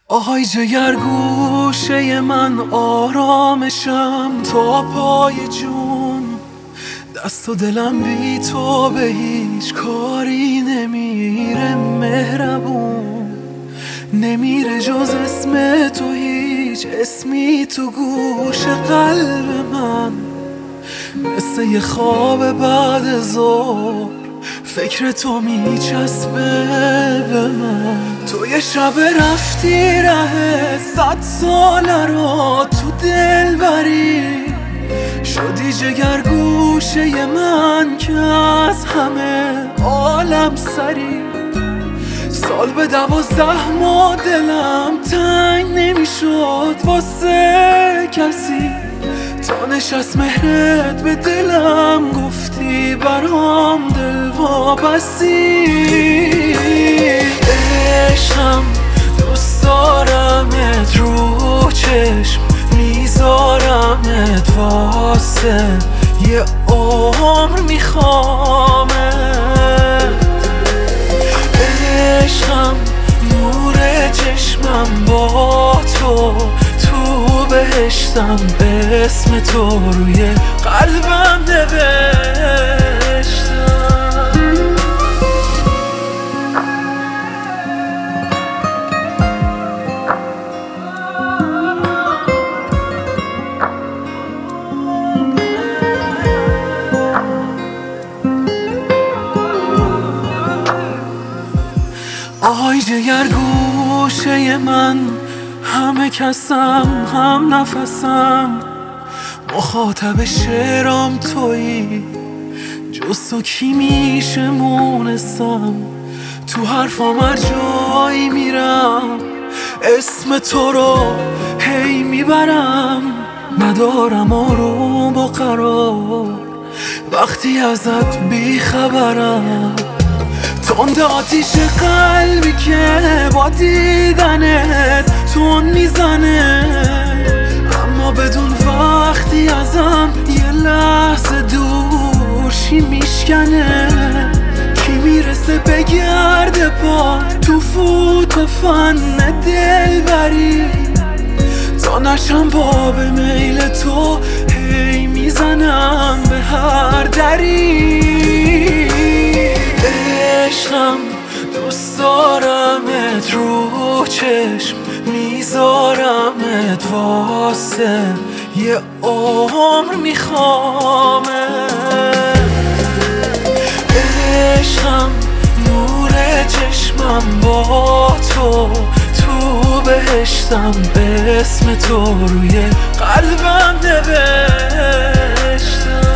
آهای جگر گوشه من آرامشم تا پای جون، دست و دلم بی تو به هیچ کاری نمیره، مهربون نمیره جز اسم تو، هیچ اسمی تو گوش قلب من، مثل یه خواب بعد ظهر فکر تو میچسبه به من. تو یه شب رفتی ره 100 ساله رو تو دل بری، شدی جگر گوشه من که از همه عالم سری. سال به 12 ماه دلم تنگ نمیشد واسه کسی، تا نشست مهرت به دلم گفتی برام دل وابستی. عشقم دوست دارمت، رو چشم میذارمت، واسه یه عمر میخوامت. عشقم نور چشمم با تو بهشتم، اسم تو روی قلبم نوشتم. آهای جگر گوشه من، همه کسم هم نفسم، مخاطب شعرام تویی، جز تو کی میشه مونسم. تو حرفام هر جایی میرم اسم تو رو هی میبرم، ندارم آروم و قرار وقتی ازت بیخبرم. تند آتیش قلبی که با دیدنت تون میزنه، اما بدون وقتی ازم یه لحظه دورشی میشکنه. کی میرسه بگرده پا تو فوت و فن دل بری، تا نشم باب میل تو هی میزنم به هر دری. عشقم دوست دارمت، رو چشم میذارمت، واسه یه عمر میخوامت. عشقم نور چشمم با تو بهشتم، اسم تو روی قلبم نوشتم.